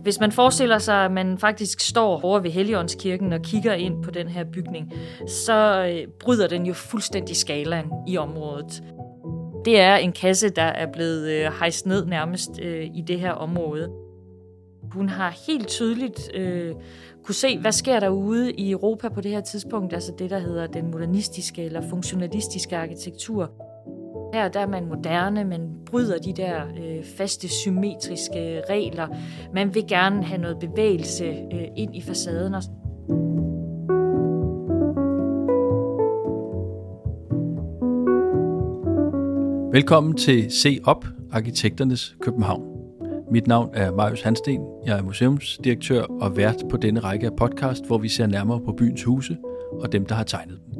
Hvis man forestiller sig, at man faktisk står over ved Helligåndskirken og kigger ind på den her bygning, så bryder den jo fuldstændig skalaen i området. Det er en kasse, der er blevet hejst ned nærmest i det her område. Hun har helt tydeligt kunne se, hvad sker der ude i Europa på det her tidspunkt, altså det, der hedder den modernistiske eller funktionalistiske arkitektur. Her der er man moderne, man bryder de der faste, symmetriske regler. Man vil gerne have noget bevægelse ind i facaden. Velkommen til Se Op, Arkitekternes København. Mit navn er Marius Hansten. Jeg er museumsdirektør og vært på denne række af podcast, hvor vi ser nærmere på byens huse og dem, der har tegnet dem.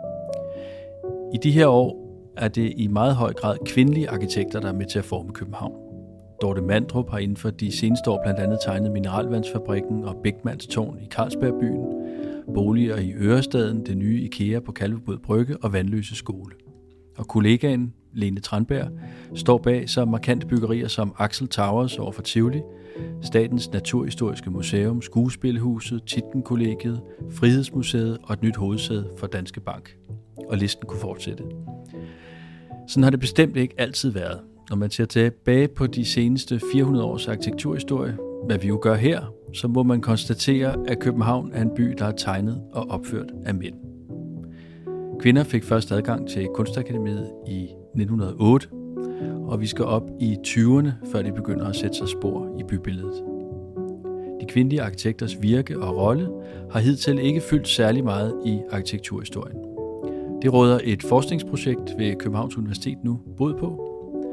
I de her år er det i meget høj grad kvindelige arkitekter, der er med til at forme København. Dorte Mandrup har inden for de seneste år blandt andet tegnet Mineralvandsfabrikken og Beckmanns Tårn i Carlsbergbyen, boliger i Ørestaden, det nye IKEA på Kalvebod Brygge og Vandløse Skole. Og kollegaen Lene Tranberg står bag så markante byggerier som Axel Towers over for Tivoli, Statens Naturhistoriske Museum, Skuespilhuset, Tietgen-kollegiet, Frihedsmuseet og et nyt hovedsæde for Danske Bank. Og listen kunne fortsætte. Sådan har det bestemt ikke altid været. Når man ser tilbage på de seneste 400 års arkitekturhistorie, hvad vi jo gør her, så må man konstatere, at København er en by, der er tegnet og opført af mænd. Kvinder fik først adgang til Kunstakademiet i 1908, og vi skal op i 20'erne, før de begynder at sætte sig spor i bybilledet. De kvindelige arkitekters virke og rolle har hidtil ikke fyldt særlig meget i arkitekturhistorien. Det råder et forskningsprojekt ved Københavns Universitet nu bod på.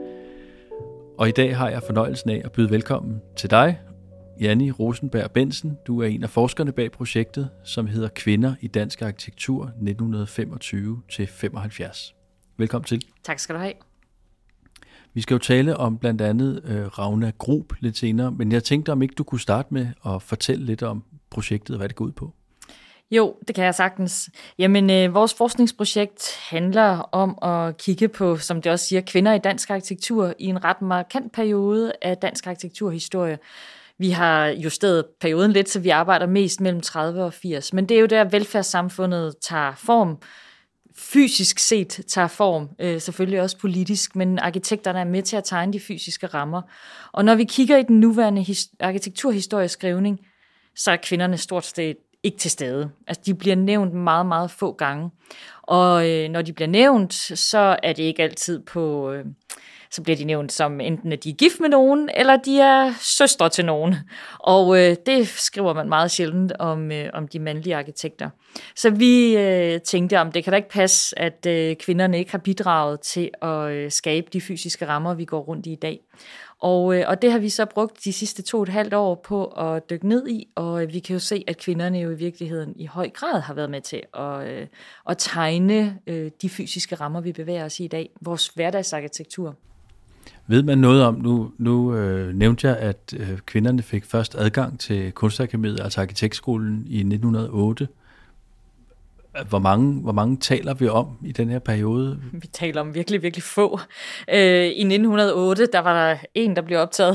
Og i dag har jeg fornøjelsen af at byde velkommen til dig, Janni Rosenberg Bentzen. Du er en af forskerne bag projektet, som hedder Kvinder i dansk arkitektur 1925-75. Velkommen til. Tak skal du have. Vi skal jo tale om blandt andet Ragna Grub lidt senere, men jeg tænkte, om ikke du kunne starte med at fortælle lidt om projektet og hvad det går ud på. Jo, det kan jeg sagtens. Jamen, vores forskningsprojekt handler om at kigge på, som det også siger, kvinder i dansk arkitektur i en ret markant periode af dansk arkitekturhistorie. Vi har justeret perioden lidt, så vi arbejder mest mellem 30 og 80, men det er jo der, velfærdssamfundet tager form. Fysisk set tager form, selvfølgelig også politisk, men arkitekterne er med til at tegne de fysiske rammer. Og når vi kigger i den nuværende arkitekturhistorieskrivning, så er kvinderne stort set ikke til stede. Altså, de bliver nævnt meget, meget få gange. Og når de bliver nævnt, så er det ikke altid på... så bliver de nævnt som enten at de er gift med nogen, eller de er søstre til nogen. Og det skriver man meget sjældent om de mandlige arkitekter. Så vi tænkte, om det kan da ikke passe, at kvinderne ikke har bidraget til at skabe de fysiske rammer, vi går rundt i dag. Og det har vi så brugt de sidste 2,5 år på at dykke ned i, og vi kan jo se, at kvinderne jo i virkeligheden i høj grad har været med til at tegne de fysiske rammer, vi bevæger os i dag, vores hverdagsarkitektur. Ved man noget om, nu nævnte jeg, at kvinderne fik først adgang til Kunstakademiet, altså arkitektskolen i 1908. Hvor mange taler vi om i den her periode? Vi taler om virkelig, virkelig få. I 1908, der var der en, der blev optaget,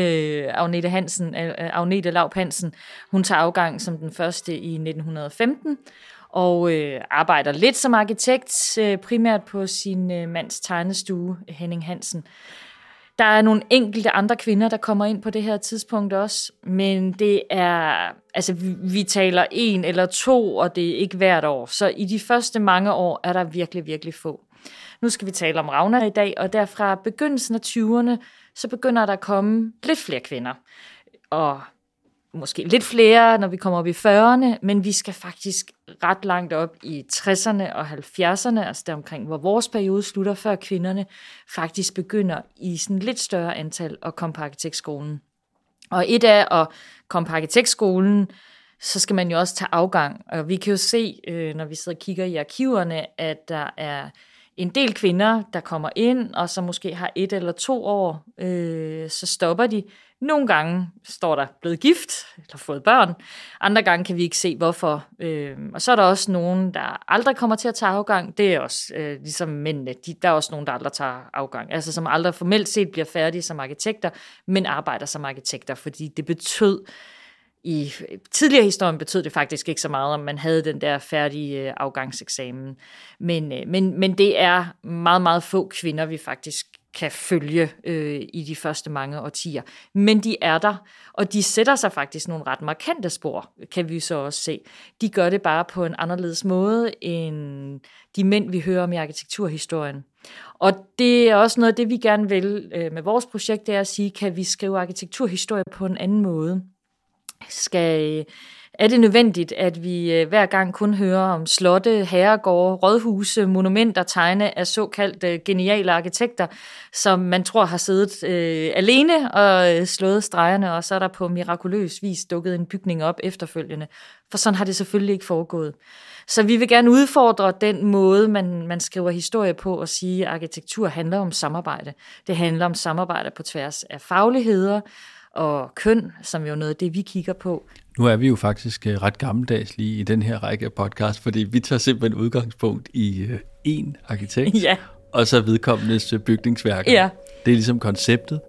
Agnete Laup Hansen. Hun tager afgang som den første i 1915, og arbejder lidt som arkitekt, primært på sin mands tegnestue, Henning Hansen. Der er nogle enkelte andre kvinder, der kommer ind på det her tidspunkt også, men det er, altså vi taler 1 eller 2, og det er ikke hvert år. Så i de første mange år er der virkelig, virkelig få. Nu skal vi tale om Ragna i dag, og derfra begyndelsen af 20'erne, så begynder der at komme lidt flere kvinder. Og måske lidt flere, når vi kommer op i 40'erne, men vi skal faktisk ret langt op i 60'erne og 70'erne, altså deromkring, hvor vores periode slutter, før kvinderne faktisk begynder i sådan lidt større antal at komme på arkitektskolen. Og et af at komme på arkitektskolen, så skal man jo også tage afgang. Og vi kan jo se, når vi sidder og kigger i arkiverne, at der er en del kvinder, der kommer ind, og så måske har 1 eller 2 år, så stopper de. Nogle gange står der blevet gift eller fået børn. Andre gange kan vi ikke se, hvorfor. Og så er der også nogen, der aldrig kommer til at tage afgang. Det er også ligesom mændene. Der er også nogen, der aldrig tager afgang. Altså som aldrig formelt set bliver færdige som arkitekter, men arbejder som arkitekter, fordi det betød, i tidligere historien betød det faktisk ikke så meget, om man havde den der færdige afgangseksamen. Men det er meget, meget få kvinder, vi faktisk kan følge i de første mange årtier. Men de er der, og de sætter sig faktisk nogle ret markante spor, kan vi så også se. De gør det bare på en anderledes måde end de mænd, vi hører om i arkitekturhistorien. Og det er også noget af det, vi gerne vil med vores projekt, det er at sige, kan vi skrive arkitekturhistorie på en anden måde? Er det nødvendigt, at vi hver gang kun hører om slotte, herregårde, rådhuse, monumenter, tegne af såkaldt geniale arkitekter, som man tror har siddet alene og slået stregerne, og så er der på mirakuløs vis dukket en bygning op efterfølgende. For sådan har det selvfølgelig ikke foregået. Så vi vil gerne udfordre den måde, man skriver historie på, og sige, at arkitektur handler om samarbejde. Det handler om samarbejde på tværs af fagligheder og køn, som jo er noget af det, vi kigger på. Nu er vi jo faktisk ret gammeldags lige i den her række af podcast, fordi vi tager simpelthen udgangspunkt i én arkitekt, ja. Og så vedkommendes bygningsværker. Ja. Det er ligesom konceptet.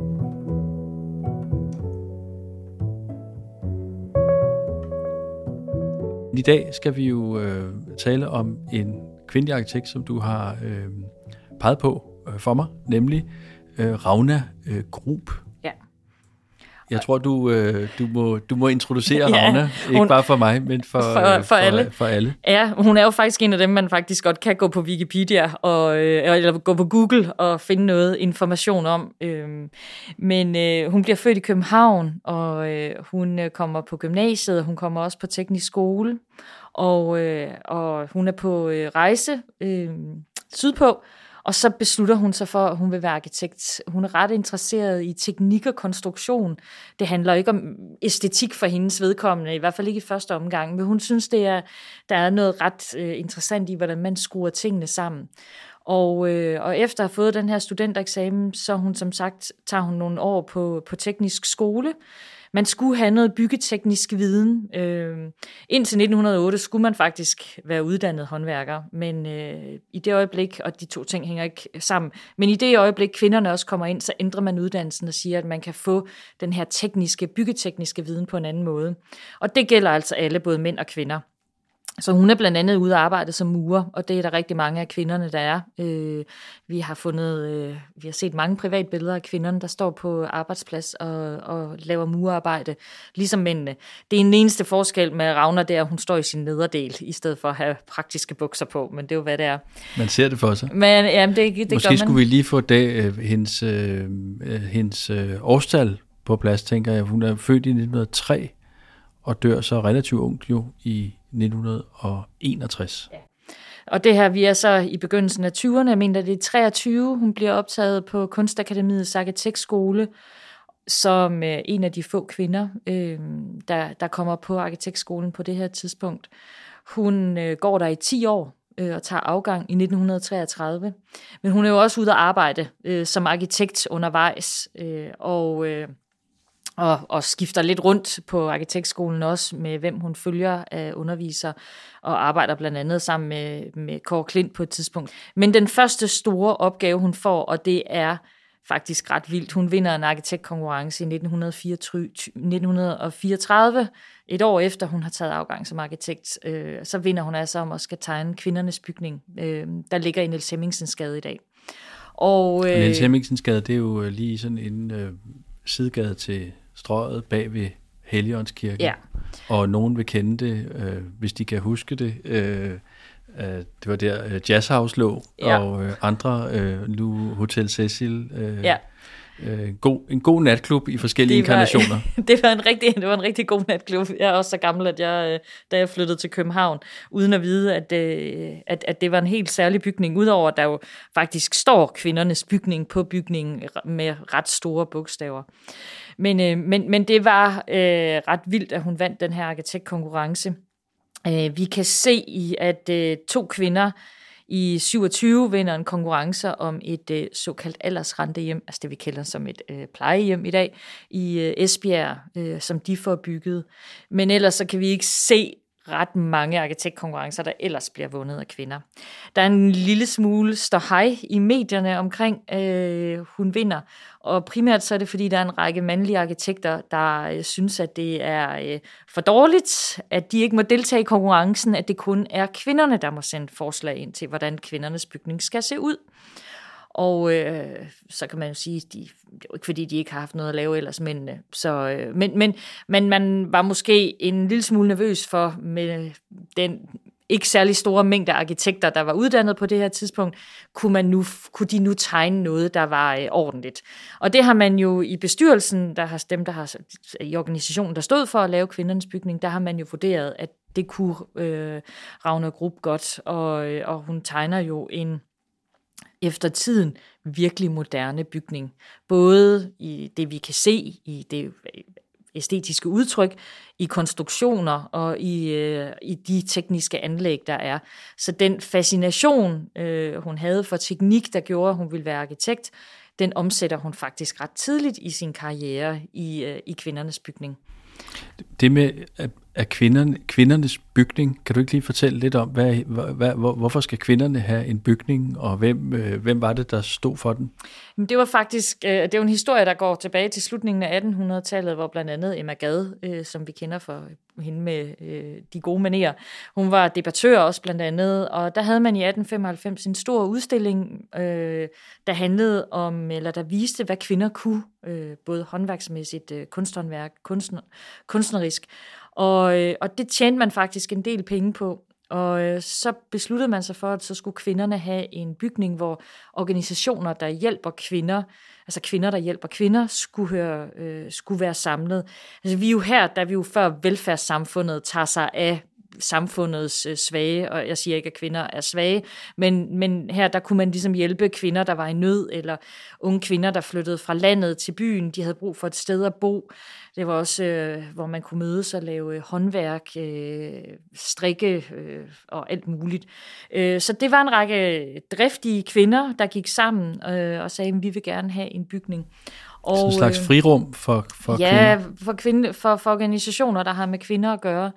I dag skal vi jo tale om en kvindelig arkitekt, som du har peget på for mig, nemlig Ragna Grub. Ja. Jeg tror, du må introducere Ragna, ikke bare for mig, men for alle. For alle. Ja, hun er jo faktisk en af dem, man faktisk godt kan gå på Wikipedia eller gå på Google og finde noget information om. Men hun bliver født i København, og hun kommer på gymnasiet, hun kommer også på teknisk skole, og hun er på rejse sydpå. Og så beslutter hun sig for, at hun vil være arkitekt. Hun er ret interesseret i teknik og konstruktion. Det handler ikke om æstetik for hendes vedkommende, i hvert fald ikke i første omgang, men hun synes, der er noget ret interessant i, hvordan man skruer tingene sammen. Og efter at have fået den her studentereksamen, så hun som sagt, tager hun nogle år på teknisk skole. Man skulle have noget byggeteknisk viden. Indtil 1908 skulle man faktisk være uddannet håndværker, men i det øjeblik, og de to ting hænger ikke sammen, men i det øjeblik kvinderne også kommer ind, så ændrer man uddannelsen og siger, at man kan få den her byggetekniske viden på en anden måde. Og det gælder altså alle, både mænd og kvinder. Så hun er blandt andet ude at arbejde som murer, og det er der rigtig mange af kvinderne, der er. Vi har set mange privatbilleder af kvinderne, der står på arbejdsplads og laver murerarbejde, ligesom mændene. Det er en eneste forskel med Ragna, der hun står i sin nederdel, i stedet for at have praktiske bukser på, men det er jo, hvad det er. Man ser det for sig. Men jamen, det måske skulle vi lige få hendes årstal på plads, tænker jeg. Hun er født i 1903 og dør så relativt ungt jo i 1961. Ja. Og det her, vi er så i begyndelsen af 20'erne, jeg mener, det er 23, hun bliver optaget på Kunstakademiets arkitektskole, som en af de få kvinder, der kommer på arkitektskolen på det her tidspunkt. Hun går der i 10 år og tager afgang i 1933, men hun er jo også ude at arbejde som arkitekt undervejs, og skifter lidt rundt på arkitektskolen også, med hvem hun følger af undervisere, og arbejder blandt andet sammen med Kåre Klint på et tidspunkt. Men den første store opgave, hun får, og det er faktisk ret vildt, hun vinder en arkitektkonkurrence i 1934, et år efter hun har taget afgang som arkitekt. Så vinder hun altså om at skal tegne kvindernes bygning, der ligger i Niels Hemmingsensgade i dag. Og Niels Hemmingsensgade, det er jo lige sådan en sidegade til Strøget bag ved Helligåndskirken. Ja. Og nogen vil kende det, hvis de kan huske det. Det var der Jazzhouse lå, ja. Og andre, nu Hotel Cecil. Ja. En god natklub i forskellige inkarnationer. Det var en rigtig god natklub. Jeg er også så gammel, at da jeg flyttede til København, uden at vide, at det var en helt særlig bygning, udover at der jo faktisk står kvindernes bygning på bygningen med ret store bogstaver. Men det var ret vildt, at hun vandt den her arkitektkonkurrence. Vi kan se, at 2 kvinder i 27 vinder en konkurrence om et såkaldt aldersrentehjem, altså det vi kalder som et plejehjem i dag, i Esbjerg, som de får bygget. Men ellers så kan vi ikke se ret mange arkitektkonkurrencer, der ellers bliver vundet af kvinder. Der er en lille smule ståhej i medierne omkring, hun vinder, og primært så er det, fordi der er en række mandlige arkitekter, der synes, at det er for dårligt, at de ikke må deltage i konkurrencen, at det kun er kvinderne, der må sende forslag ind til, hvordan kvindernes bygning skal se ud. Og så kan man jo sige, det er jo ikke fordi, de ikke har haft noget at lave ellers, men man var måske en lille smule nervøs for, med den ikke særlig store mængde arkitekter, der var uddannet på det her tidspunkt, kunne de nu tegne noget, der var ordentligt. Og det har man jo i bestyrelsen, i organisationen, der stod for at lave kvindernes bygning, der har man jo vurderet, at det kunne Ragnar Grub godt, og hun tegner jo en efter tiden virkelig moderne bygning. Både i det, vi kan se, i det æstetiske udtryk, i konstruktioner og i de tekniske anlæg, der er. Så den fascination, hun havde for teknik, der gjorde, at hun ville være arkitekt, den omsætter hun faktisk ret tidligt i sin karriere i kvindernes bygning. Det med at kvindernes bygning, kan du ikke lige fortælle lidt om, hvorfor skal kvinderne have en bygning, og hvem var det, der stod for den? Det var faktisk, det er jo en historie, der går tilbage til slutningen af 1800-tallet, hvor blandt andet Emma Gad, som vi kender for hende med de gode manerer, hun var debattør også blandt andet, og der havde man i 1895 en stor udstilling, der handlede om, eller der viste, hvad kvinder kunne, både håndværksmæssigt, kunsthåndværk, kunstnerisk, og det tjente man faktisk en del penge på. Og så besluttede man sig for, at så skulle kvinderne have en bygning, hvor organisationer, der hjælper kvinder, altså kvinder, der hjælper kvinder, skulle være samlet. Altså vi er jo her, da vi jo før velfærdssamfundet tager sig af samfundets svage, og jeg siger ikke, at kvinder er svage, men her der kunne man ligesom hjælpe kvinder, der var i nød, eller unge kvinder, der flyttede fra landet til byen, de havde brug for et sted at bo. Det var også, hvor man kunne mødes og lave håndværk, strikke og alt muligt. Så det var en række driftige kvinder, der gik sammen og sagde, at vi vil gerne have en bygning. Og, så en slags frirum for kvinder? Ja, for organisationer, der har med kvinder at gøre.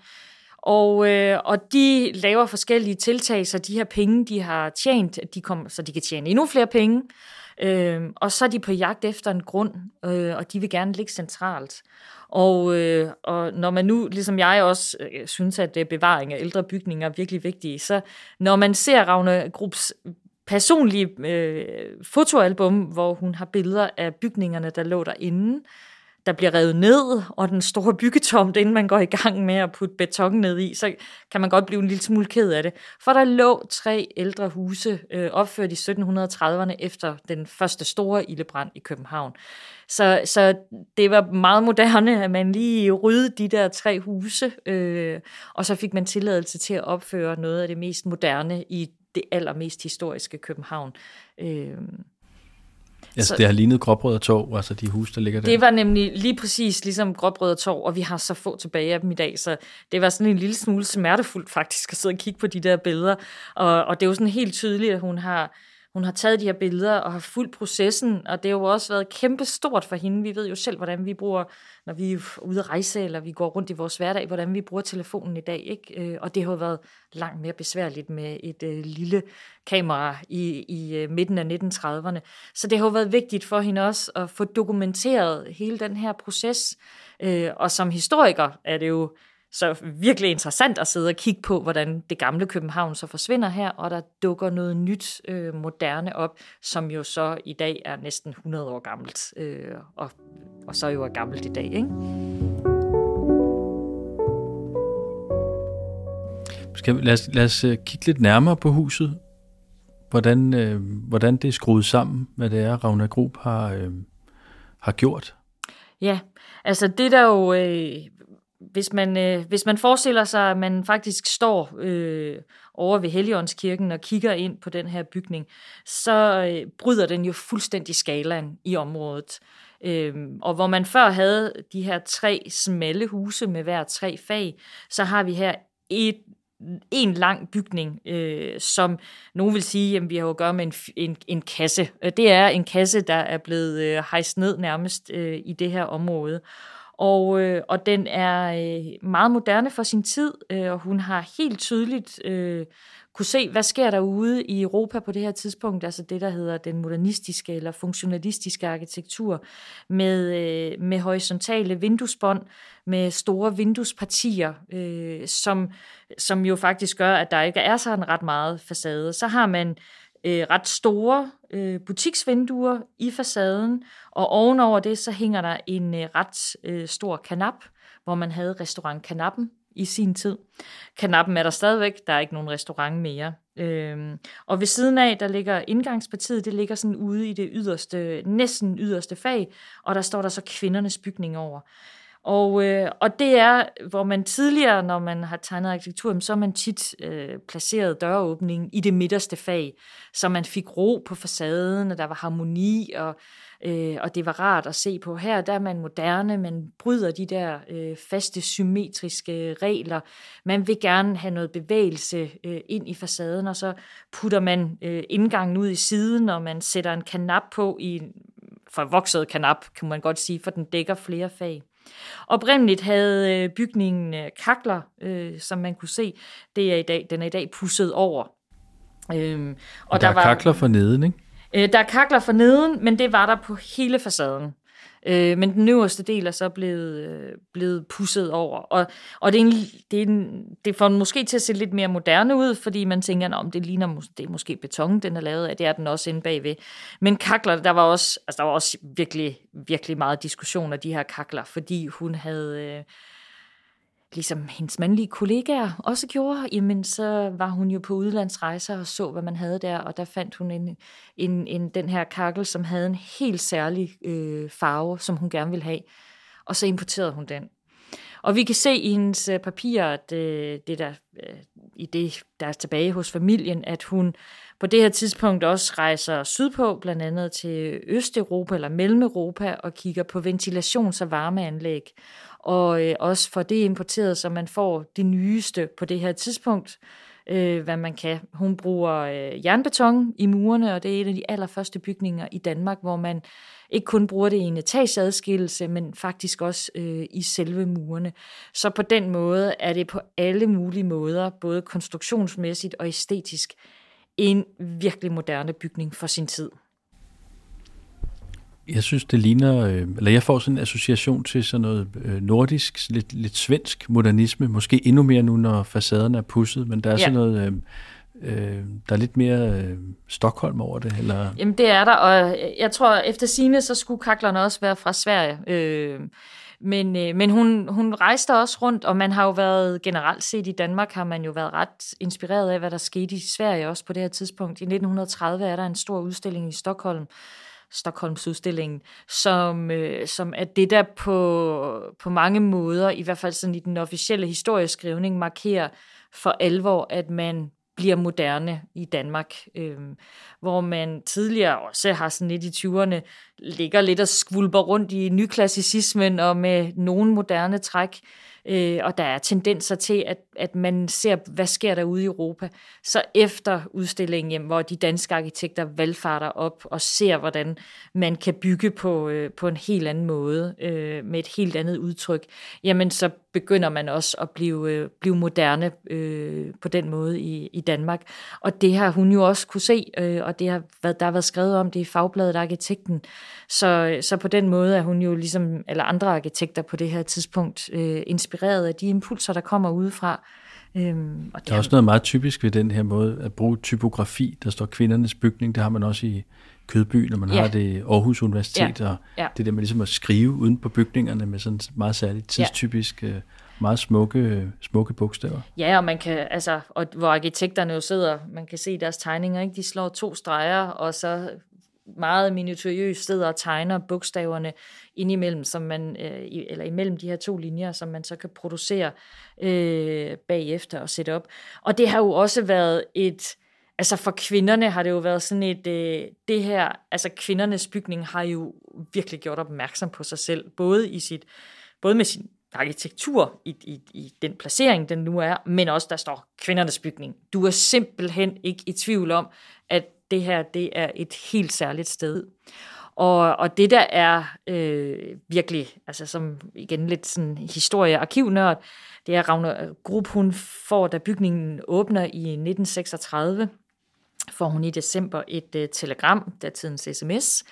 Og de laver forskellige tiltag, så de her penge, de har tjent, så de kan tjene endnu flere penge. Og så er de på jagt efter en grund, og de vil gerne ligge centralt. Og når man nu, ligesom jeg også synes, at bevaring af ældre bygninger er virkelig vigtige, så når man ser Ragnar Grubs personlige fotoalbum, hvor hun har billeder af bygningerne, der lå derinde, der bliver revet ned, og den store byggetomt, inden man går i gang med at putte beton ned i, så kan man godt blive en lille smule ked af det. For der lå 3 ældre huse opført i 1730'erne efter den første store ildebrand i København. Så det var meget moderne, at man lige ryddede de der 3 huse, og så fik man tilladelse til at opføre noget af det mest moderne i det allermest historiske København. Altså det har lignet Gråbrødre Torv, altså de huse, der ligger der? Det var nemlig lige præcis ligesom Gråbrødre Torv, og vi har så få tilbage af dem i dag, så det var sådan en lille smule smertefuldt faktisk at sidde og kigge på de der billeder, og det er jo sådan helt tydeligt, at hun har taget de her billeder og har fulgt processen, og det har jo også været kæmpe stort for hende. Vi ved jo selv, hvordan vi bruger, når vi er ude at rejse, eller vi går rundt i vores hverdag, hvordan vi bruger telefonen i dag, ikke? Og det har jo været langt mere besværligt med et lille kamera i midten af 1930'erne. Så det har jo været vigtigt for hende også at få dokumenteret hele den her proces. Og som historiker er det jo så virkelig interessant at sidde og kigge på, hvordan det gamle København så forsvinder her, og der dukker noget nyt, moderne op, som jo så i dag er næsten 100 år gammelt, og så jo er gammelt i dag, ikke? Lad os kigge lidt nærmere på huset. Hvordan det er skruet sammen, hvad det er, Ragnar Grub har gjort. Ja, altså det der jo... Hvis man forestiller sig, at man faktisk står over ved Helligåndskirken og kigger ind på den her bygning, så bryder den jo fuldstændig skalaen i området. Og hvor man før havde de her 3 smalle huse med hver 3 fag, så har vi her et en lang bygning, som nogen vil sige, at vi har jo at gøre med en kasse. Det er en kasse, der er blevet hejst ned nærmest i det her område. Og den er meget moderne for sin tid, og hun har helt tydeligt kunne se, hvad sker der ude i Europa på det her tidspunkt, altså det, der hedder den modernistiske eller funktionalistiske arkitektur, med horisontale vinduesbånd, med store vinduespartier, som jo faktisk gør, at der ikke er sådan ret meget facade. Så har man ret store butiksvinduer i facaden, og ovenover det, så hænger der en ret stor kanap, hvor man havde restaurant Kanappen i sin tid. Kanappen er der stadigvæk, der er ikke nogen restaurant mere. Og ved siden af, der ligger indgangspartiet, det ligger sådan ude i det yderste, næsten yderste fag, og der står der så kvindernes bygning over. Og det er, hvor man tidligere, når man har tegnet arkitektur, så har man tit placeret døråbningen i det midterste fag, så man fik ro på facaden, og der var harmoni, og det var rart at se på. Her der er man moderne, man bryder de der faste symmetriske regler. Man vil gerne have noget bevægelse ind i facaden, og så putter man indgangen ud i siden, og man sætter en kanap på, i en forvokset kanap, kan man godt sige, for den dækker flere fag. Oprindeligt havde bygningen kakler, som man kunne se. Den er i dag pudset over. Og der var kakler for neden, ikke? Der er kakler for neden, men det var der på hele facaden. Men den øverste del er så blevet pudset over. Og det får den måske til at se lidt mere moderne ud, fordi man tænker, om det ligner det er måske beton, den er lavet af. Det er den også inde bagved. Men kakler, der var også virkelig, virkelig meget diskussion af de her kakler, fordi hun havde, ligesom hendes mandlige kollegaer også gjorde, jamen så var hun jo på udlandsrejser og så, hvad man havde der, og der fandt hun den her kakkel, som havde en helt særlig farve, som hun gerne ville have, og så importerede hun den. Og vi kan se i hendes papirer, at det der er tilbage hos familien, at hun på det her tidspunkt også rejser sydpå, blandt andet til Østeuropa eller Mellem-Europa, og kigger på ventilations- og varmeanlæg. Og også for det importeret, så man får det nyeste på det her tidspunkt, hvad man kan. Hun bruger jernbeton i murene, og det er en af de allerførste bygninger i Danmark, hvor man ikke kun bruger det i en etageadskillelse, men faktisk også i selve murene. Så på den måde er det på alle mulige måder, både konstruktionsmæssigt og æstetisk, en virkelig moderne bygning for sin tid. Jeg synes, det ligner, eller jeg får sådan en association til sådan noget nordisk, lidt svensk modernisme, måske endnu mere nu, når facaderne er pudset, men der er sådan noget, der er lidt mere Stockholm over det, eller? Jamen det er der, og jeg tror, efter sigende, så skulle kaklerne også være fra Sverige, men hun rejste også rundt, og man har jo været, generelt set i Danmark, har man jo været ret inspireret af, hvad der skete i Sverige også på det her tidspunkt. I 1930 er der en stor udstilling i Stockholmsudstillingen, som er det, der på mange måder, i hvert fald sådan i den officielle historieskrivning, markerer for alvor, at man bliver moderne i Danmark, hvor man tidligere også har sådan lidt i 20'erne, ligger lidt og skvulper rundt i nyklassicismen og med nogle moderne træk, og der er tendenser til, at man ser, hvad sker der ude i Europa. Så efter udstillingen, hvor de danske arkitekter valfarter op og ser, hvordan man kan bygge på en helt anden måde, med et helt andet udtryk, jamen så begynder man også at blive moderne på den måde i Danmark. Og det har hun jo også kunne se, og der har været skrevet om det i fagbladet Arkitekten. Så på den måde er hun jo ligesom alle andre arkitekter på det her tidspunkt inspireret af de impulser, der kommer udefra. Der er også noget meget typisk ved den her måde at bruge typografi. Der står kvindernes bygning, det har man også i Kødby, når man har det i Aarhus Universitet, og det der med ligesom at skrive uden på bygningerne med sådan meget særligt tidstypisk, meget smukke bogstaver. Ja, og man kan, og hvor arkitekterne jo sidder, man kan se deres tegninger, ikke? De slår 2 streger, og så meget minutiøst sidder og tegner bogstaverne indimellem, som man, eller imellem de her 2 linjer, som man så kan producere bagefter og sætte op. Og det har jo også været for kvinderne har det jo været sådan det her, kvindernes bygning har jo virkelig gjort opmærksom på sig selv, både med sin arkitektur i den placering, den nu er, men også der står kvindernes bygning. Du er simpelthen ikke i tvivl om, at det her, det er et helt særligt sted. Og det der er virkelig, altså som igen lidt sådan historie-arkivnørd, det er Ragnar Grub, hun får, da bygningen åbner i 1936, får hun i december et telegram, datidens sms,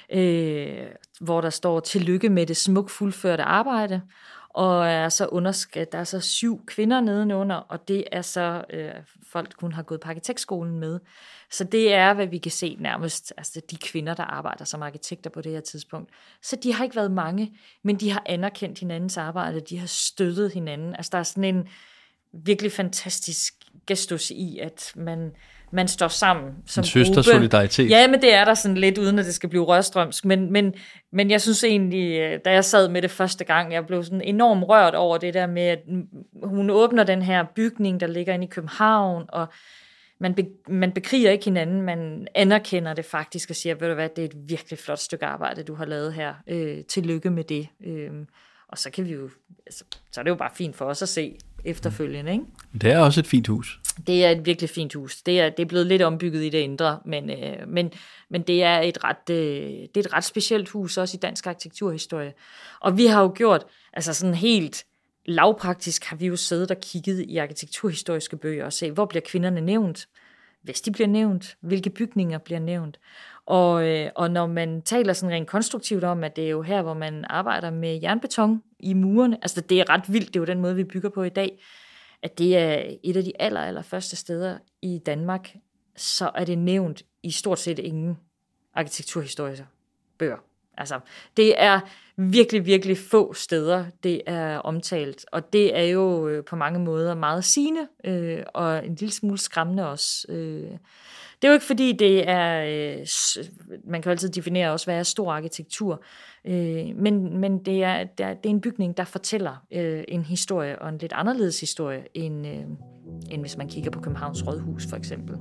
hvor der står tillykke med det smukt fuldførte arbejde, og er så der er så 7 kvinder nedenunder, og det er så folk, hun har gået på arkitektskolen med. Så det er, hvad vi kan se nærmest, altså de kvinder, der arbejder som arkitekter på det her tidspunkt. Så de har ikke været mange, men de har anerkendt hinandens arbejde, de har støttet hinanden. Altså der er sådan en virkelig fantastisk gestus i, at man står sammen som en søstersolidaritet. Ja, men det er der sådan lidt, uden at det skal blive rørstrømsk. Men jeg synes egentlig, da jeg sad med det første gang, jeg blev sådan enormt rørt over det der med, at hun åbner den her bygning, der ligger inde i København, og man bekriger ikke hinanden, man anerkender det faktisk og siger, ved du hvad, det er et virkelig flot stykke arbejde, du har lavet her. Tillykke med det. Og så kan vi jo, altså, så er det jo bare fint for os at se efterfølgende, ikke? Det er også et fint hus. Det er et virkelig fint hus. Det er blevet lidt ombygget i det indre, men det er et ret specielt hus, også i dansk arkitekturhistorie. Og vi har jo gjort, altså sådan helt lavpraktisk, har vi jo siddet og kigget i arkitekturhistoriske bøger og se, hvor bliver kvinderne nævnt? Hvis de bliver nævnt, hvilke bygninger bliver nævnt? Og når man taler sådan rent konstruktivt om, at det er jo her, hvor man arbejder med jernbeton i murene, altså det er ret vildt, det er jo den måde, vi bygger på i dag, at det er et af de aller første steder i Danmark, så er det nævnt i stort set ingen arkitekturhistoriske bøger. Altså, det er virkelig, virkelig få steder, det er omtalt, og det er jo på mange måder meget sigende, og en lille smule skræmmende også. Det er jo ikke fordi, det er, man kan jo altid definere også, hvad er stor arkitektur, men det er en bygning, der fortæller en historie, og en lidt anderledes historie, end hvis man kigger på Københavns Rådhus for eksempel.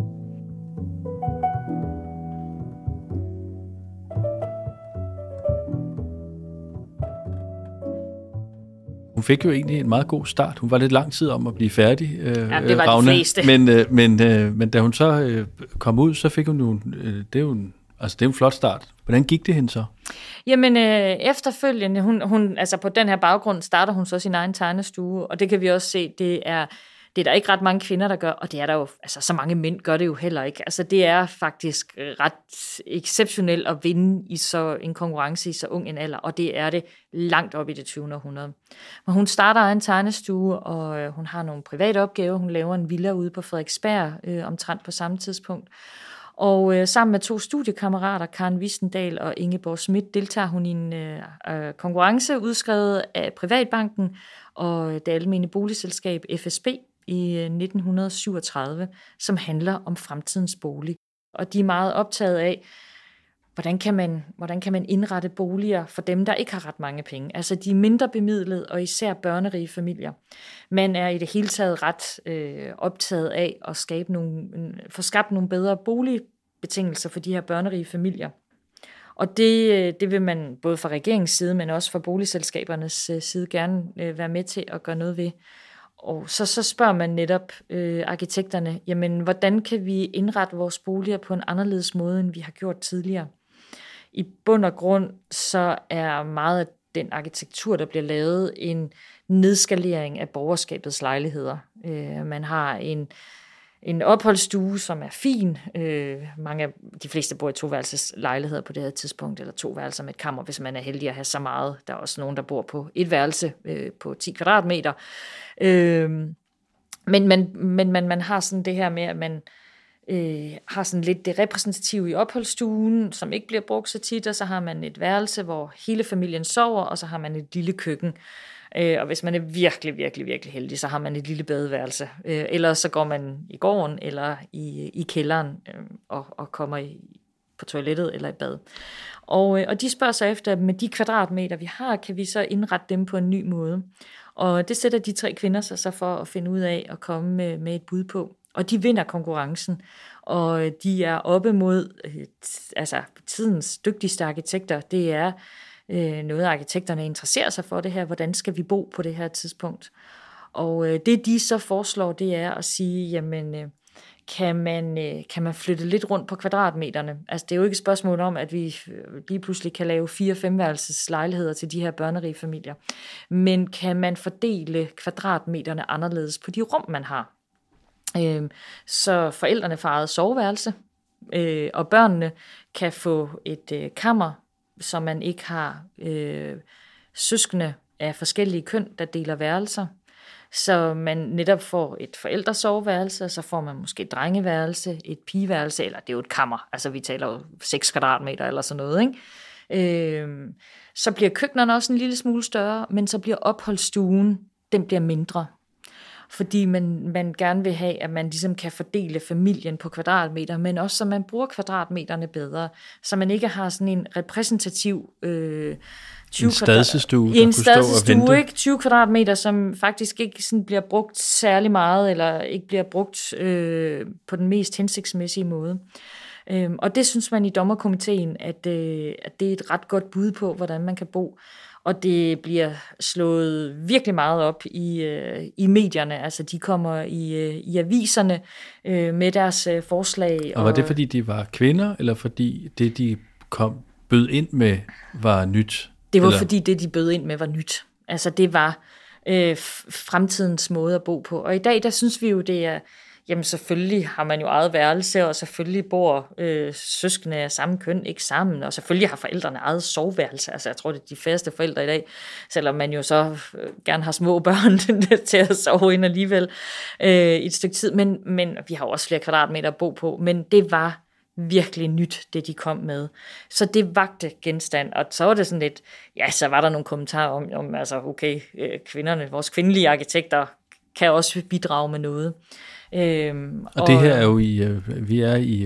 Hun fik jo egentlig en meget god start. Hun var lidt lang tid om at blive færdig, det var Ragnar. De fleste. Men da hun så kom ud, så fik hun jo, det er jo en flot start. Hvordan gik det hende så? Jamen, efterfølgende, hun altså på den her baggrund, starter hun så sin egen tegnestue, og det kan vi også se, det er der ikke ret mange kvinder, der gør, og det er der jo, altså så mange mænd gør det jo heller ikke. Altså det er faktisk ret exceptionelt at vinde i så en konkurrence i så ung en alder, og det er det langt op i det 20. århundrede. Men hun starter en tegnestue, og hun har nogle private opgaver. Hun laver en villa ude på Frederiksberg, omtrent på samme tidspunkt. Og sammen med 2 studiekammerater, Karen Wistendal og Ingeborg Schmidt, deltager hun i en konkurrence udskrevet af Privatbanken og det almene boligselskab FSB i 1937, som handler om fremtidens bolig. Og de er meget optaget af, hvordan kan man indrette boliger for dem, der ikke har ret mange penge. Altså de mindre bemidlede og især børnerige familier. Man er i det hele taget ret optaget af at få skabt nogle bedre boligbetingelser for de her børnerige familier. Og det vil man både fra regeringens side, men også fra boligselskabernes side gerne være med til at gøre noget ved. Og så spørger man netop arkitekterne, jamen hvordan kan vi indrette vores boliger på en anderledes måde, end vi har gjort tidligere? I bund og grund så er meget af den arkitektur, der bliver lavet, en nedskalering af borgerskabets lejligheder. Man har en opholdsstue, som er fin. De fleste bor i 2-værelses lejligheder på det her tidspunkt, eller 2 værelser med et kammer, hvis man er heldig at have så meget. Der er også nogen, der bor på et værelse på 10 kvadratmeter. Men man har sådan det her med, at man har sådan lidt det repræsentative i opholdsstuen, som ikke bliver brugt så tit, og så har man et værelse, hvor hele familien sover, og så har man et lille køkken. Og hvis man er virkelig, virkelig, virkelig heldig, så har man et lille badeværelse. Eller så går man i gården eller i kælderen og kommer på toilettet eller i bad. Og de spørger så efter, med de kvadratmeter, vi har, kan vi så indrette dem på en ny måde. Og det sætter de 3 kvinder sig så for at finde ud af at komme med et bud på. Og de vinder konkurrencen, og de er oppe mod tidens dygtigste arkitekter. Det er noget, arkitekterne interesserer sig for det her. Hvordan skal vi bo på det her tidspunkt? Og det de så foreslår, det er at sige, jamen, kan man flytte lidt rundt på kvadratmeterne? Altså det er jo ikke et spørgsmål om, at vi lige pludselig kan lave 4-5-værelses lejligheder til de her børnerige familier. Men kan man fordele kvadratmeterne anderledes på de rum, man har? Så forældrene får eget soveværelse, og børnene kan få et kammer, så man ikke har søskende af forskellige køn, der deler værelser. Så man netop får et forældresoveværelse, og så får man måske et drengeværelse, et pigeværelse, eller det er jo et kammer, altså vi taler jo 6 kvadratmeter eller sådan noget, ikke? Så bliver køkkenerne også en lille smule større, men så bliver opholdsstuen, den bliver mindre. Fordi man gerne vil have, at man ligesom kan fordele familien på kvadratmeter, men også så man bruger kvadratmeterne bedre, så man ikke har sådan en repræsentativ 20 en stadsestue, en stadsestue, ikke? 20 kvadratmeter, som faktisk ikke sådan bliver brugt særlig meget, eller ikke bliver brugt på den mest hensigtsmæssige måde. Og det synes man i dommerkomiteen, at det er et ret godt bud på, hvordan man kan bo. Og det bliver slået virkelig meget op i medierne. Altså de kommer i aviserne med deres forslag. Og var det fordi de var kvinder, eller fordi det de bød ind med var nyt? Det var fordi det de bød ind med var nyt. Altså det var fremtidens måde at bo på. Og i dag der synes vi jo det er, jamen selvfølgelig har man jo eget værelse, og selvfølgelig bor søskende af samme køn ikke sammen, og selvfølgelig har forældrene eget soveværelse. Altså jeg tror, det er de færreste forældre i dag, selvom man jo så gerne har små børn til at sove ind alligevel i et stykke tid. Men vi har jo også flere kvadratmeter at bo på, men det var virkelig nyt, det de kom med. Så det vagte genstand, og så var det sådan lidt, ja, så var der nogle kommentarer om altså okay, kvinderne, vores kvindelige arkitekter kan også bidrage med noget. Og det her er jo vi er i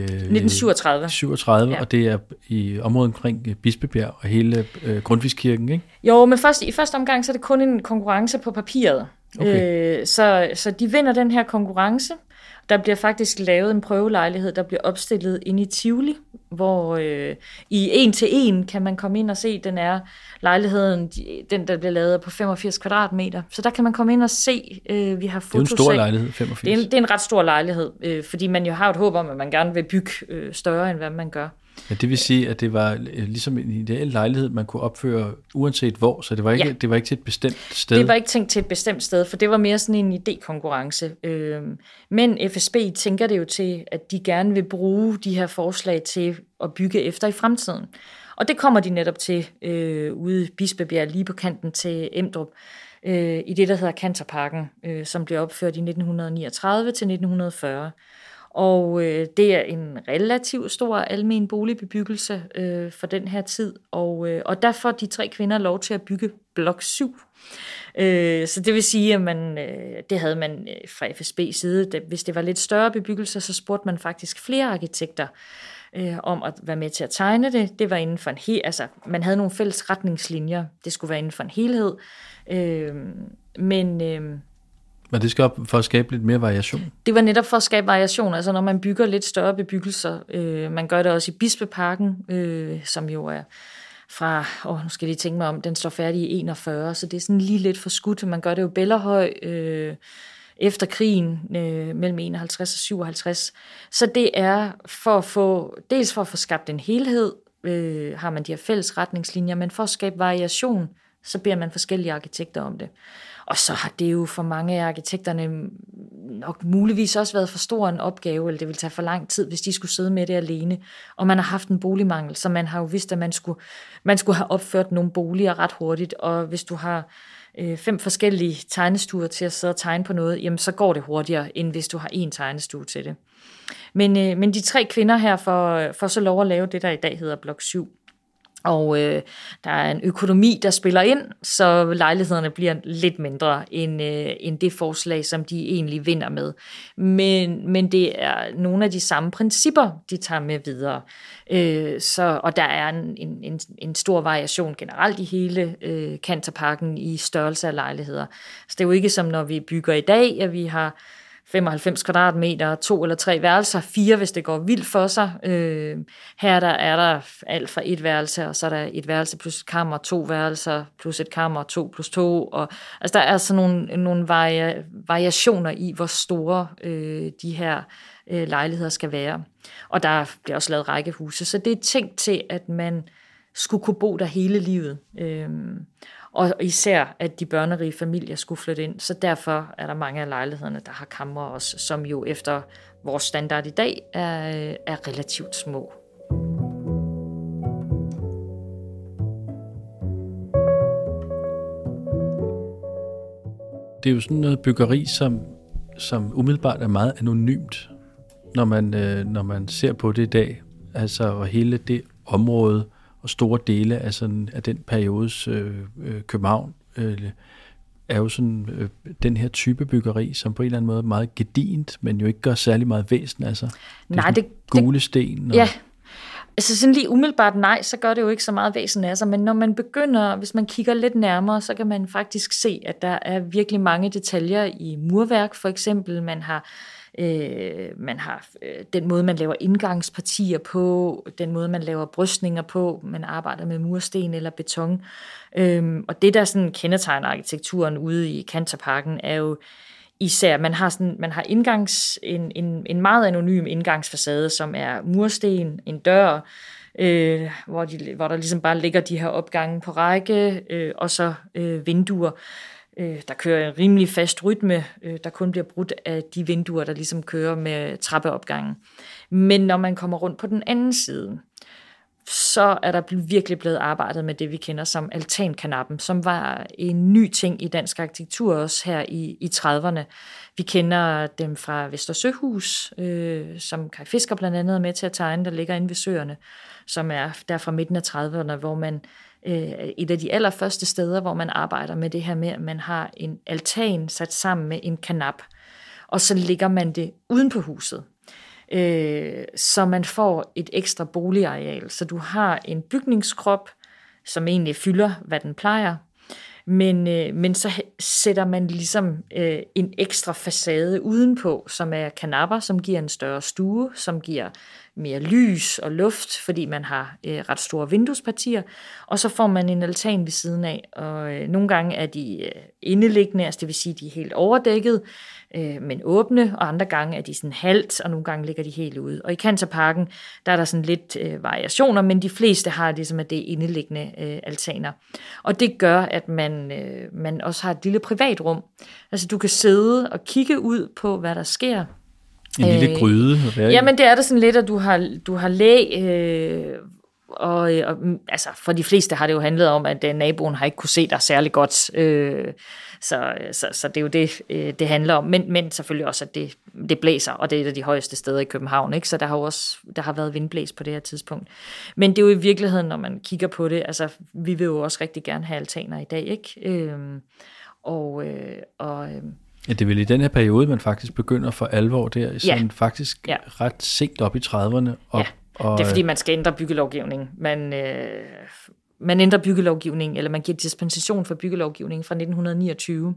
1937, ja. Og det er i området omkring Bispebjerg og hele Grundtvigskirken, ikke? Jo, men i første omgang så er det kun en konkurrence på papiret. Okay. Så de vinder den her konkurrence. Der bliver faktisk lavet en prøvelejlighed, der bliver opstillet inde i Tivoli, hvor i 1-til-1 kan man komme ind og se, den er lejligheden, den der bliver lavet på 85 kvadratmeter. Så der kan man komme ind og se, vi har fotos. Det er en stor lejlighed, 85. Det er en ret stor lejlighed, fordi man jo har et håb om, at man gerne vil bygge større, end hvad man gør. Ja, det vil sige, at det var ligesom en ideel lejlighed, man kunne opføre uanset hvor, så det var ikke til et bestemt sted. Det var ikke tænkt til et bestemt sted, for det var mere sådan en idékonkurrence. Men FSB tænker det jo til, at de gerne vil bruge de her forslag til at bygge efter i fremtiden. Og det kommer de netop til ude i Bispebjerg, lige på kanten til Emdrup, i det, der hedder Kanterparken, som blev opført i 1939 til 1940. Og det er en relativt stor almen boligbebyggelse for den her tid, og der får de 3 kvinder lov til at bygge blok 7. Så det vil sige, at det havde man fra FSB's side. Hvis det var lidt større bebyggelse, så spurgte man faktisk flere arkitekter om at være med til at tegne det. Det var inden for en man havde nogle fælles retningslinjer. Det skulle være inden for en helhed. Men det skal for at skabe lidt mere variation? Det var netop for at skabe variation. Altså når man bygger lidt større bebyggelser. Man gør det også i Bispeparken, som jo er fra, nu skal jeg lige tænke mig om, den står færdig i 41, så det er sådan lige lidt for skudt. Man gør det jo Bellerhøj efter krigen mellem 51 og 57. Så det er for at få skabt en helhed, har man de her fælles retningslinjer, men for at skabe variation, så beder man forskellige arkitekter om det. Og så har det jo for mange af arkitekterne nok muligvis også været for stor en opgave, eller det ville tage for lang tid, hvis de skulle sidde med det alene. Og man har haft en boligmangel, så man har jo vidst, at man skulle have opført nogle boliger ret hurtigt. Og hvis du har 5 forskellige tegnestuer til at sidde og tegne på noget, jamen så går det hurtigere, end hvis du har 1 tegnestue til det. Men de 3 kvinder her får så lov at lave det, der i dag hedder blok 7. Og der er en økonomi, der spiller ind, så lejlighederne bliver lidt mindre end det forslag, som de egentlig vinder med. Men det er nogle af de samme principper, de tager med videre. Og der er en stor variation generelt i hele Kanterparken i størrelse af lejligheder. Så det er jo ikke som når vi bygger i dag, at vi har 95 kvadratmeter, 2 eller 3 værelser, 4, hvis det går vildt for sig. Her er der alt fra et værelse, og så er der et værelse plus et kammer, 2 værelser plus et kammer, 2 plus 2. Og, altså der er sådan nogle variationer i, hvor store de her lejligheder skal være. Og der bliver også lavet rækkehuse, så det er tænkt til, at man skulle kunne bo der hele livet. Og især, at de børnerige familier skulle flytte ind. Så derfor er der mange af lejlighederne, der har kamre også, som jo efter vores standard i dag er relativt små. Det er jo sådan noget byggeri, som umiddelbart er meget anonymt, når man ser på det i dag. Altså, og hele det område og store dele af den periodes København er jo sådan den her type byggeri, som på en eller anden måde er meget gedigent, men jo ikke gør særlig meget væsen. Altså, det gule sten. Ja, altså sådan lige umiddelbart nej, så gør det jo ikke så meget væsen af sig, men når man begynder, hvis man kigger lidt nærmere, så kan man faktisk se, at der er virkelig mange detaljer i murværk, for eksempel. Man har den måde, man laver indgangspartier på, den måde, man laver brystninger på, man arbejder med mursten eller beton. Og det, der sådan kendetegner arkitekturen ude i Kantorparken, er jo især, man har en meget anonym indgangsfacade, som er mursten, en dør, hvor der ligesom bare ligger de her opgange på række, og så vinduer. Der kører en rimelig fast rytme, der kun bliver brudt af de vinduer, der ligesom kører med trappeopgangen. Men når man kommer rundt på den anden side, så er der virkelig blevet arbejdet med det, vi kender som altankanappen, som var en ny ting i dansk arkitektur også her i 30'erne. Vi kender dem fra Vestersøhus, som Kai Fisker blandt andet er med til at tegne, der ligger inde ved søerne, som er der fra midten af 30'erne, hvor man et af de allerførste steder, hvor man arbejder med det her med, at man har en altan sat sammen med en kanap, og så ligger man det uden på huset. Så man får et ekstra boligareal. Så du har en bygningskrop, som egentlig fylder, hvad den plejer, men så sætter man ligesom en ekstra facade udenpå, som er kanapper, som giver en større stue, som giver mere lys og luft, fordi man har ret store vinduespartier, og så får man en altan ved siden af, og nogle gange er de indeliggende, altså det vil sige, de er helt overdækket, men åbne, og andre gange er de sådan halvt, og nogle gange ligger de helt ude. Og i Kantorparken, der er der sådan lidt variationer, men de fleste har ligesom, at det er indeliggende altaner. Og det gør, at man også har et lille privatrum. Altså du kan sidde og kigge ud på, hvad der sker. En lille gryde. Jamen det er der sådan lidt, at du har læ, og altså for de fleste har det jo handlet om, at naboen har ikke kunne se dig særlig godt, så det er jo det handler om, men selvfølgelig også, at det blæser, og det er et af de højeste steder i København, ikke? Så der har været vindblæs på det her tidspunkt. Men det er jo i virkeligheden, når man kigger på det, altså vi vil jo også rigtig gerne have altaner i dag, ikke? Ja, det er vel i den her periode, man faktisk begynder for alvor der, sådan faktisk ret sent op i 30'erne. Og det er fordi, man skal ændre byggelovgivning. Man ændrer byggelovgivning, eller man giver dispensation for byggelovgivningen fra 1929,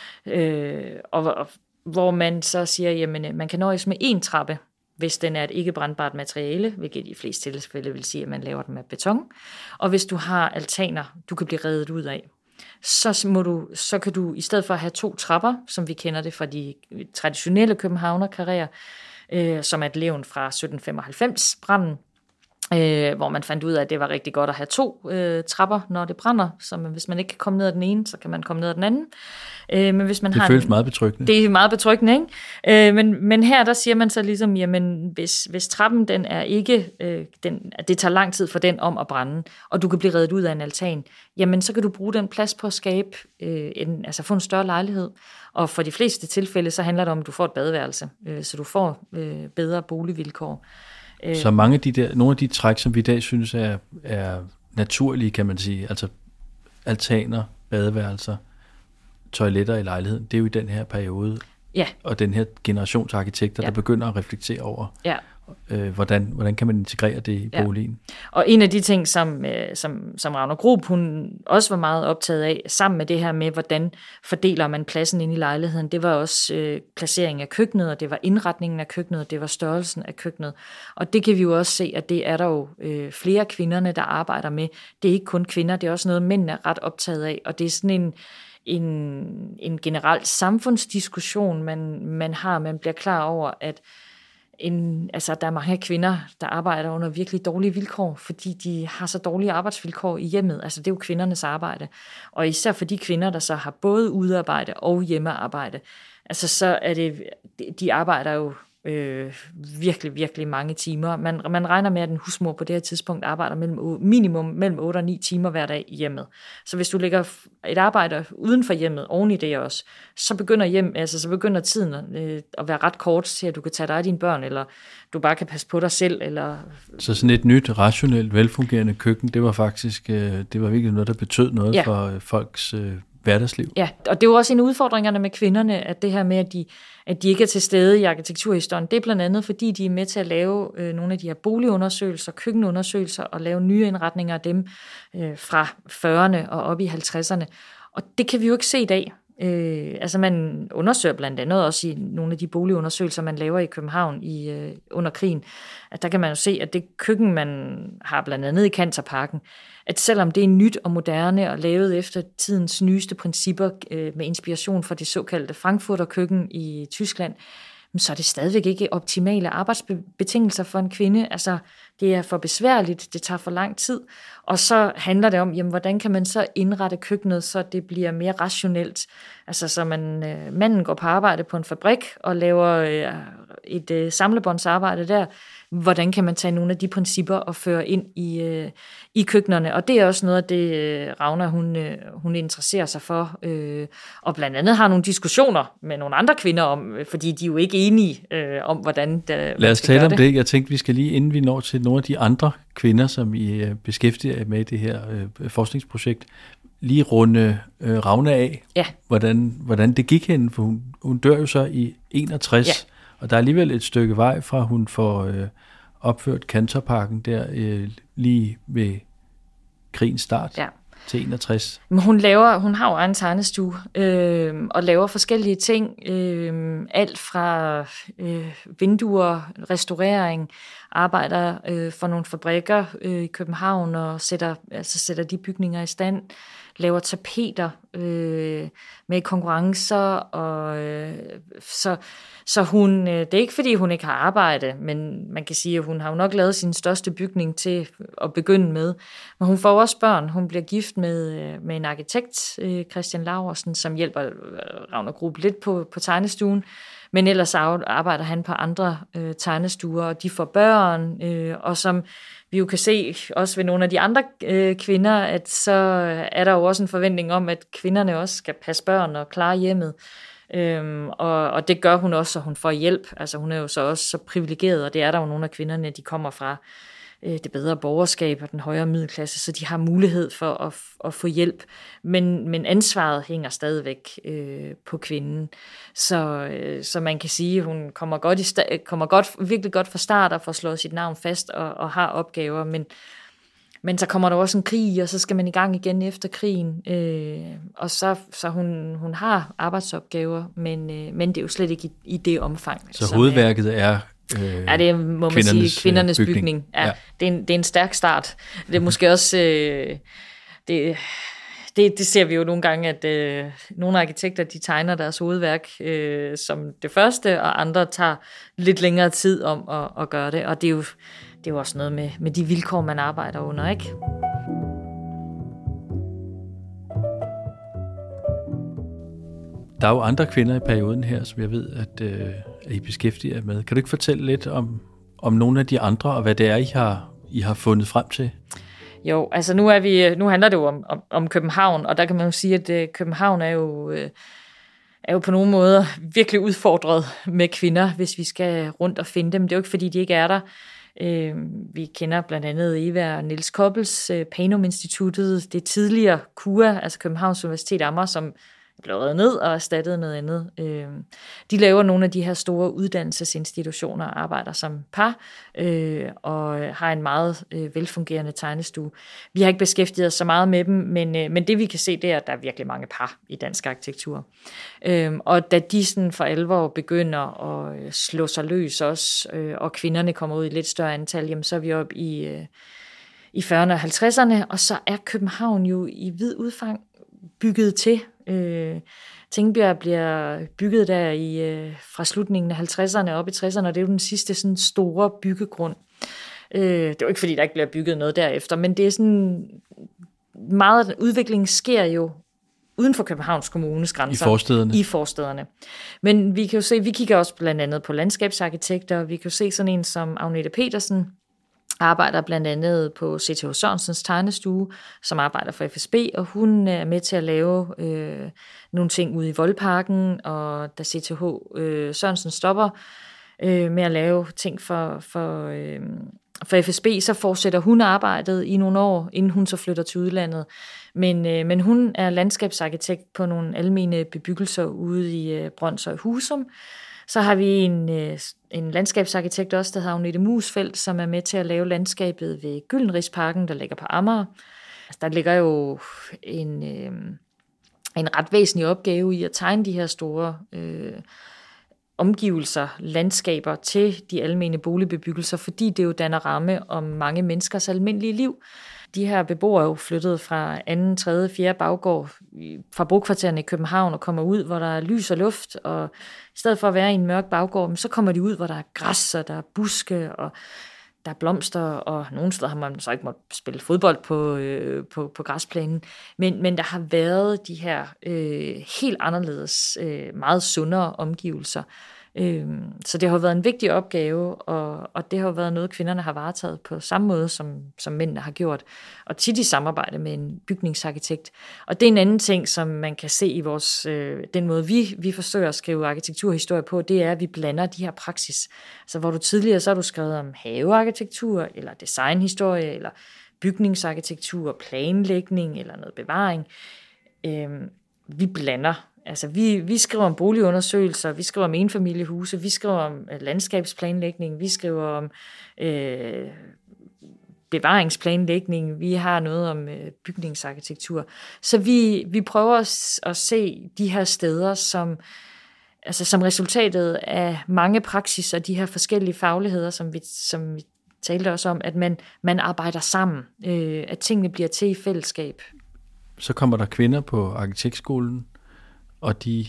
hvor man så siger, jamen man kan nøjes med 1 trappe, hvis den er et ikke brandbart materiale, hvilket i de fleste tilfælde vil sige, at man laver den med beton. Og hvis du har altaner, du kan blive redet ud af, så kan du i stedet for at have 2 trapper, som vi kender det fra de traditionelle københavnerkarréer, som er et levn fra 1795-branden, hvor man fandt ud af, at det var rigtig godt at have 2 trapper, når det brænder. Så hvis man ikke kan komme ned ad den ene, så kan man komme ned ad den anden. Men hvis man føles meget betryggende. Det er meget betryggende, ikke? Men her der siger man så ligesom, jamen hvis trappen den er ikke, det tager lang tid for den om at brænde, og du kan blive reddet ud af en altan, jamen så kan du bruge den plads på at skabe, få en større lejlighed. Og for de fleste tilfælde, så handler det om, at du får et badeværelse, så du får bedre boligvilkår. Så nogle af de træk, som vi i dag synes er naturlige, kan man sige, altså altaner, badeværelser, toiletter i lejligheden, det er jo i den her periode, og den her generationsarkitekter, der begynder at reflektere over Hvordan kan man integrere det i boligen? Og en af de ting, som Ragnar Grob, hun også var meget optaget af, sammen med det her med, hvordan fordeler man pladsen inde i lejligheden, det var også placering af køkkenet, og det var indretningen af køkkenet, og det var størrelsen af køkkenet. Og det kan vi jo også se, at det er der jo flere kvinderne, der arbejder med. Det er ikke kun kvinder, det er også noget, mænd er ret optaget af, og det er sådan en generel samfundsdiskussion, man bliver klar over, at der er mange kvinder, der arbejder under virkelig dårlige vilkår, fordi de har så dårlige arbejdsvilkår i hjemmet. Altså det er jo kvindernes arbejde. Og især for de kvinder, der så har både udearbejde og hjemmearbejde, altså så er det, de arbejder jo virkelig, virkelig mange timer. Man regner med, at en husmor på det her tidspunkt arbejder minimum mellem 8 og 9 timer hver dag i hjemmet. Så hvis du lægger et arbejde uden for hjemmet, oven i det også, så begynder tiden at være ret kort til, at du kan tage dig af dine børn, eller du bare kan passe på dig selv. Eller... Så sådan et nyt, rationelt, velfungerende køkken, det var faktisk det var virkelig noget, der betød noget for folks hverdagsliv. Ja, og det er jo også en af udfordringerne med kvinderne, at det her med, at de ikke er til stede i arkitekturhistorien, det er blandt andet, fordi de er med til at lave nogle af de her boligundersøgelser, køkkenundersøgelser, og lave nye indretninger af dem fra 40'erne og op i 50'erne. Og det kan vi jo ikke se i dag. Man undersøger blandt andet også i nogle af de boligundersøgelser, man laver i København under krigen, at der kan man jo se, at det køkken, man har blandt andet i Kanterparken, at selvom det er nyt og moderne og lavet efter tidens nyeste principper med inspiration fra det såkaldte Frankfurter køkken i Tyskland, så er det stadigvæk ikke optimale arbejdsbetingelser for en kvinde. Altså, det er for besværligt, det tager for lang tid, og så handler det om, jamen, hvordan kan man så indrette køkkenet, så det bliver mere rationelt. Altså, så manden går på arbejde på en fabrik og laver et samlebåndsarbejde der. Hvordan kan man tage nogle af de principper og føre ind i køkkenerne? Og det er også noget af det, Ragnar, hun interesserer sig for, og blandt andet har nogle diskussioner med nogle andre kvinder om, fordi de er jo ikke enige om, hvordan Lad os tale om det. Jeg tænkte, vi skal lige, inden vi når til nogle af de andre kvinder, som I beskæftiger jer med i det her forskningsprojekt, lige runde Ragnar af, hvordan det gik hende, for hun dør jo så i 61, og der er alligevel et stykke vej fra, hun får opført Kanterparken der lige ved krigens start til 61. Men hun har jo egen tegnestue og laver forskellige ting, alt fra vinduer, restaurering, arbejder for nogle fabrikker i København og sætter de bygninger i stand, laver tapeter med konkurrencer, og så hun, det er ikke fordi hun ikke har arbejde, men man kan sige, at hun har jo nok lavet sin største bygning til at begynde med. Men hun får også børn. Hun bliver gift med en arkitekt, Christian Laursen, som hjælper Ragnar Grob lidt på tegnestuen. Men ellers arbejder han på andre tegnestuer, og de får børn, og som vi jo kan se også ved nogle af de andre kvinder, at så er der jo også en forventning om, at kvinderne også skal passe børn og klare hjemmet. Og det gør hun også, så hun får hjælp. Altså hun er jo så også så privilegeret, og det er der jo nogle af kvinderne, de kommer fra det bedre borgerskab og den højere middelklasse, så de har mulighed for at få hjælp. Men ansvaret hænger stadigvæk på kvinden. Så man kan sige, at hun kommer virkelig godt fra start og får slået sit navn fast og har opgaver, men så kommer der også en krig, og så skal man i gang igen efter krigen. Og så hun har arbejdsopgaver, men det er jo slet ikke i det omfang. Så hovedværket er det må man sige kvindernes bygning. Ja. Det er en stærk start. Det er måske også det ser vi jo nogle gange, at nogle arkitekter, de tegner deres hovedværk som det første, og andre tager lidt længere tid om at gøre det. Og det er jo også noget med de vilkår, man arbejder under, ikke? Der er jo andre kvinder i perioden her, som jeg ved, at I beskæftiger jer med. Kan du ikke fortælle lidt om nogle af de andre, og hvad det er, I har fundet frem til? Jo, altså nu handler det jo om København, og der kan man jo sige, at København er jo på nogle måder virkelig udfordret med kvinder, hvis vi skal rundt og finde dem. Det er jo ikke, fordi de ikke er der. Vi kender blandt andet Eva og Niels Koppels, Panum Instituttet, det tidligere KUA, altså Københavns Universitet Amager, som blev revet ned og erstattet noget andet. De laver nogle af de her store uddannelsesinstitutioner og arbejder som par, og har en meget velfungerende tegnestue. Vi har ikke beskæftiget os så meget med dem, men det vi kan se, det er, at der er virkelig mange par i dansk arkitektur. Og da de sådan for alvor begynder at slå sig løs også, og kvinderne kommer ud i lidt større antal, jamen, så er vi oppe i 40'erne og 50'erne, og så er København jo i vid udfang bygget til. Tingbjerg bliver bygget der fra slutningen af 50'erne op i 60'erne, og det er jo den sidste sådan store byggegrund. Det er jo ikke, fordi der ikke bliver bygget noget derefter, men det er sådan meget af udviklingen sker jo uden for Københavns Kommunes grænser. I forstederne. Men vi kan jo se, vi kigger også blandt andet på landskabsarkitekter, og vi kan jo se sådan en som Agnete Petersen, arbejder blandt andet på C.T.H. Sørensens tegnestue, som arbejder for FSB, og hun er med til at lave nogle ting ude i Voldparken, og da C.T.H. Sørensen stopper med at lave ting for FSB, så fortsætter hun arbejdet i nogle år, inden hun så flytter til udlandet. Men hun er landskabsarkitekt på nogle almene bebyggelser ude i Brønshøj Husum. Så har vi en landskabsarkitekt også, der hedder Agnete Musfeldt, som er med til at lave landskabet ved Gyldenrigsparken, der ligger på Amager. Altså, der ligger jo en ret væsentlig opgave i at tegne de her store omgivelser, landskaber til de almene boligbebyggelser, fordi det jo danner ramme om mange menneskers almindelige liv. De her beboere er jo flyttet fra 2., 3., 4. baggård fra brokvartererne i København og kommer ud, hvor der er lys og luft, og i stedet for at være i en mørk baggård, så kommer de ud, hvor der er græs, og der er buske, og der er blomster, og nogle steder har man så ikke måttet spille fodbold på græsplænen, men der har været de her helt anderledes, meget sundere omgivelser. Så det har været en vigtig opgave, og det har været noget, kvinderne har varetaget på samme måde, som mændene har gjort, og tit i samarbejde med en bygningsarkitekt. Og det er en anden ting, som man kan se i vores, den måde, vi forsøger at skrive arkitekturhistorie på, det er, at vi blander de her praksis. Så hvor du tidligere, så har du skrevet om havearkitektur, eller designhistorie, eller bygningsarkitektur, planlægning, eller noget bevaring. Vi blander. Altså, vi skriver om boligundersøgelser, vi skriver om enfamiliehuse, vi skriver om landskabsplanlægning, vi skriver om bevaringsplanlægning, vi har noget om bygningsarkitektur. Så vi prøver at se de her steder som resultatet af mange praksiser, de her forskellige fagligheder, som vi talte også om, at man arbejder sammen, at tingene bliver til i fællesskab. Så kommer der kvinder på arkitektskolen, og de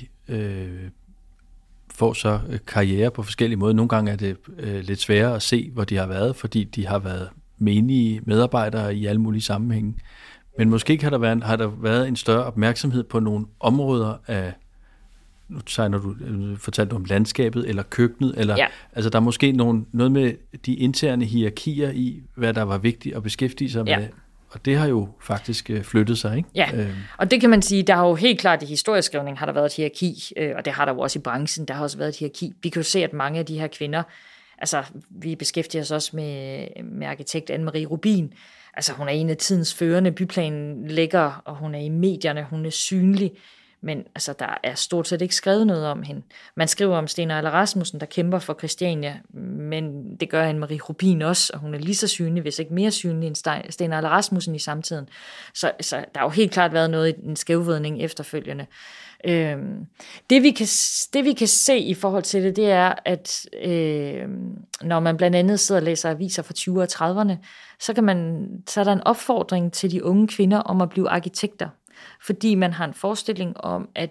får så karriere på forskellige måder. Nogle gange er det lidt sværere at se, hvor de har været, fordi de har været menige medarbejdere i alle mulige sammenhænge. Men måske har der været en større opmærksomhed på nogle områder af, nu fortalte du om landskabet eller køkkenet, eller ja. Altså der er måske noget med de interne hierarkier i, hvad der var vigtigt at beskæftige sig med. Og det har jo faktisk flyttet sig, ikke? Ja, og det kan man sige, der har jo helt klart i historieskrivning har der været et hierarki, og det har der jo også i branchen, der har også været et hierarki. Vi kan jo se, at mange af de her kvinder, altså vi beskæftiger os også med arkitekt Anne-Marie Rubin, altså hun er en af tidens førende byplanlæggere, og hun er i medierne, hun er synlig, men altså, der er stort set ikke skrevet noget om hende. Man skriver om Sten Ejler Rasmussen, der kæmper for Christiania, men det gør Anne-Marie Rubin også, og hun er lige så synlig, hvis ikke mere synlig end Sten Ejler Rasmussen i samtiden. Så der har jo helt klart været noget i en skævvridning efterfølgende. Det vi kan se i forhold til det er, at når man blandt andet sidder og læser aviser fra 20'erne og 30'erne, så er der en opfordring til de unge kvinder om at blive arkitekter. Fordi man har en forestilling om, at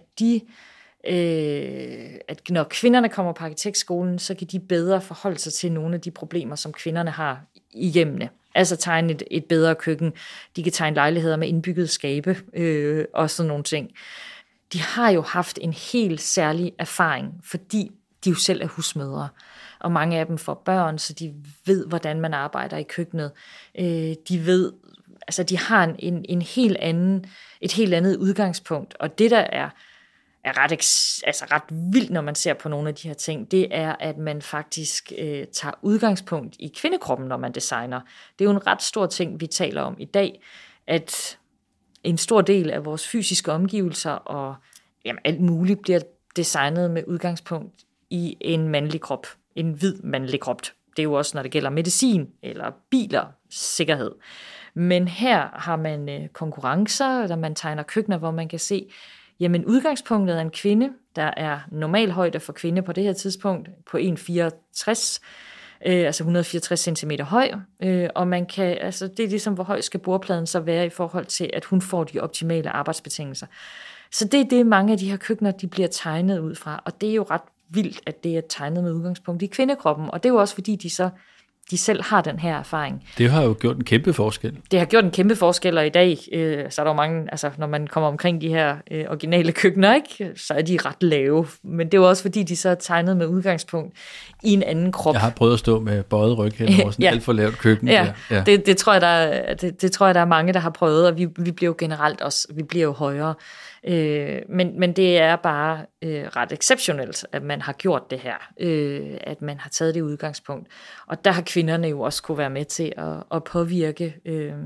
at når kvinderne kommer på arkitektskolen, så kan de bedre forholde sig til nogle af de problemer, som kvinderne har i hjemmene. Altså tegne et bedre køkken, de kan tegne lejligheder med indbygget skabe og sådan nogle ting. De har jo haft en helt særlig erfaring, fordi de jo selv er husmødre. Og mange af dem får børn, så de ved, hvordan man arbejder i køkkenet. De ved, altså de har et helt andet udgangspunkt, og det der er ret vildt, når man ser på nogle af de her ting, det er, at man faktisk tager udgangspunkt i kvindekroppen, når man designer. Det er jo en ret stor ting, vi taler om i dag, at en stor del af vores fysiske omgivelser og alt muligt bliver designet med udgangspunkt i en mandlig krop, en hvid mandlig krop. Det er jo også, når det gælder medicin eller biler, sikkerhed. Men her har man konkurrencer, eller man tegner køkkener, hvor man kan se, jamen udgangspunktet er en kvinde, der er normalhøjde for kvinde på det her tidspunkt på 1,64, altså 164 cm høj, og man kan, altså det er ligesom, hvor høj skal bordpladen så være i forhold til, at hun får de optimale arbejdsbetingelser. Så det er det, mange af de her køkkener, de bliver tegnet ud fra, og det er jo ret vildt, at det er tegnet med udgangspunkt i kvindekroppen, og det er jo også fordi, de selv har den her erfaring. Det har jo gjort en kæmpe forskel. Det har gjort en kæmpe forskel, og i dag, så er der jo mange, altså når man kommer omkring de her originale køkkener, ikke, så er de ret lave. Men det er jo også fordi, de så er tegnet med udgangspunkt i en anden krop. Jeg har prøvet at stå med bøjet ryg hen over sådan et alt for lavt køkken. Ja. Det tror jeg, der er mange, der har prøvet, og vi bliver jo generelt også, vi bliver jo højere. Men det er bare ret exceptionelt, at man har gjort det her, at man har taget det udgangspunkt. Og der har kvinderne jo også kunne være med til at påvirke.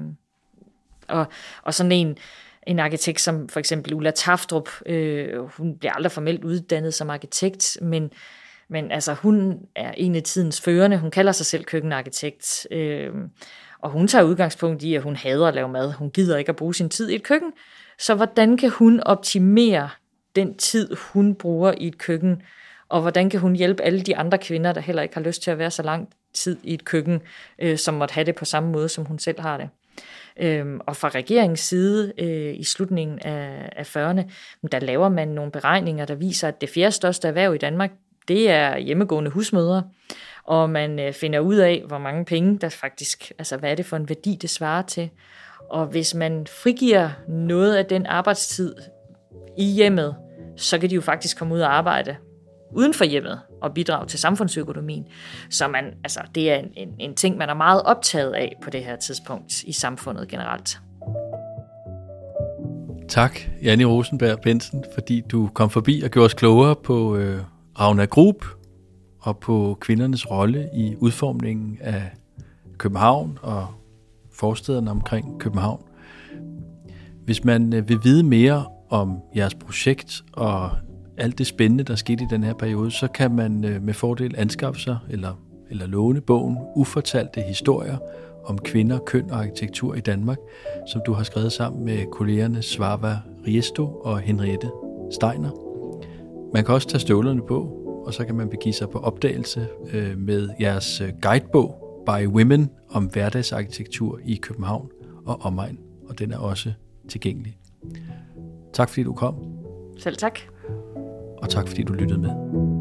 Og sådan en arkitekt som for eksempel Ulla Taftrup, hun bliver aldrig formelt uddannet som arkitekt, men altså hun er en af tidens førende. Hun kalder sig selv køkkenarkitekt, og hun tager udgangspunkt i, at hun hader at lave mad. Hun gider ikke at bruge sin tid i et køkken. Så hvordan kan hun optimere den tid, hun bruger i et køkken, og hvordan kan hun hjælpe alle de andre kvinder, der heller ikke har lyst til at være så lang tid i et køkken, som måtte have det på samme måde, som hun selv har det. Og fra regeringens side i slutningen af 40'erne, der laver man nogle beregninger, der viser, at det 4. største erhverv i Danmark, det er hjemmegående husmødre, og man finder ud af, hvor mange penge der faktisk, altså hvad er det for en værdi, det svarer til. Og hvis man frigiver noget af den arbejdstid i hjemmet, så kan de jo faktisk komme ud og arbejde uden for hjemmet og bidrage til samfundsøkonomien. Så det er en ting, man er meget optaget af på det her tidspunkt i samfundet generelt. Tak, Janni Rosenberg Bentzen, fordi du kom forbi og gjorde os klogere på Ragna Grub og på kvindernes rolle i udformningen af København og forstederne omkring København. Hvis man vil vide mere om jeres projekt og alt det spændende, der skete i den her periode, så kan man med fordel anskaffe sig eller låne bogen Ufortalte historier om kvinder, køn og arkitektur i Danmark, som du har skrevet sammen med kollegerne Svava Riesto og Henriette Steiner. Man kan også tage støvlerne på, og så kan man begive sig på opdagelse med jeres guidebog By Women om hverdagsarkitektur i København og omegn, og den er også tilgængelig. Tak fordi du kom. Selv tak. Og tak fordi du lyttede med.